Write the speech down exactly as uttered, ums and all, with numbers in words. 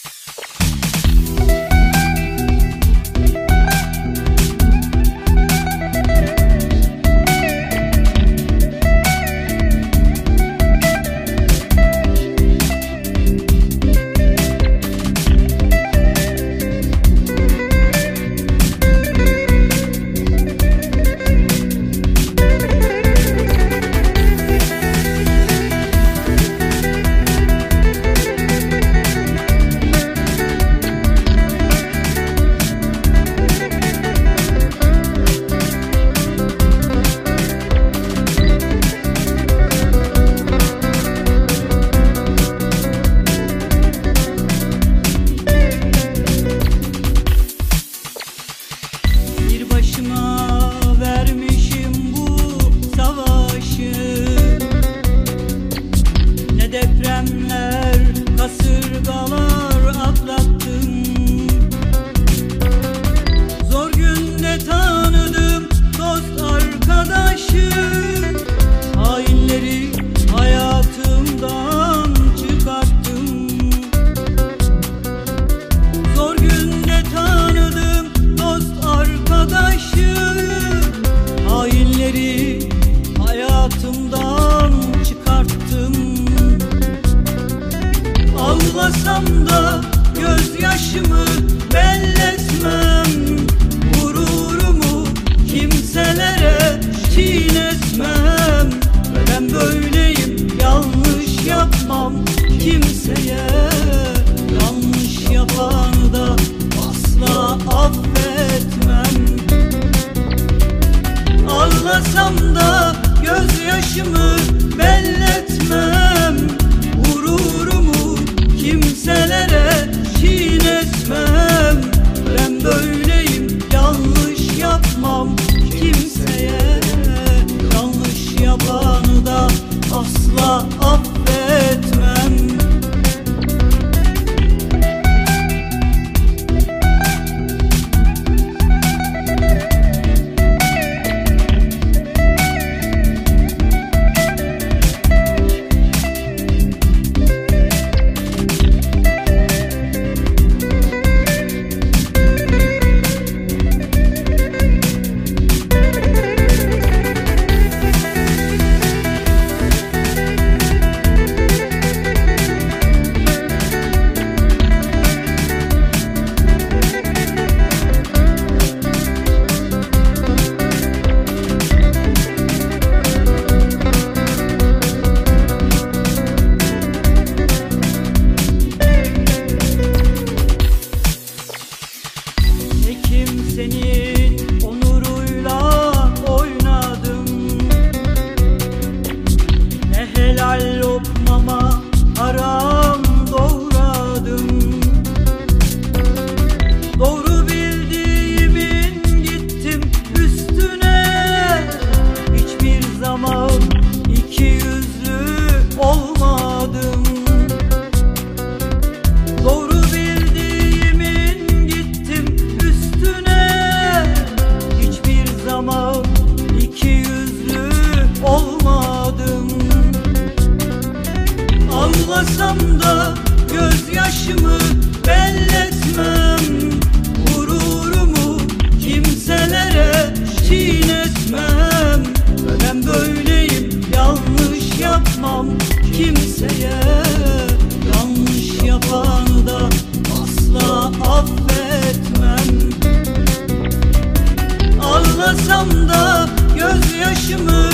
Kasırgalar atlattım. Zor günde tanıdım dost arkadaşı. Hainleri hayatımdan çıkarttım. Zor günde tanıdım dost arkadaşı. Hainleri hayatımdan çıkarttım. Ağlasam da gözyaşımı belletmem. Gururumu kimselere çiğnetmem. Ben böyleyim, yanlış yapmam kimseye. Yanlış yapanı da asla affetmem. Ağlasam da gözyaşımı belletmem. Gururumu kimselere çiğnetmem. Ben böyleyim, yanlış yapmam kimseye. Yanlış yapanı da asla affetmem. Senin onuruyla oynadım. Ne helal lokmama haram doğradım. Doğru bildiğimin gittim üstüne. Hiçbir zaman iki yüzlü olmadım. Doğru iki yüzlü olmadım. Ağlasam da gözyaşımı belletmem. Gururumu kimselere çiğnetmem. Ben böyleyim, yanlış yapmam kimseye. Yanlış yapanı da asla affetmem. Ağlasam da gözyaşımı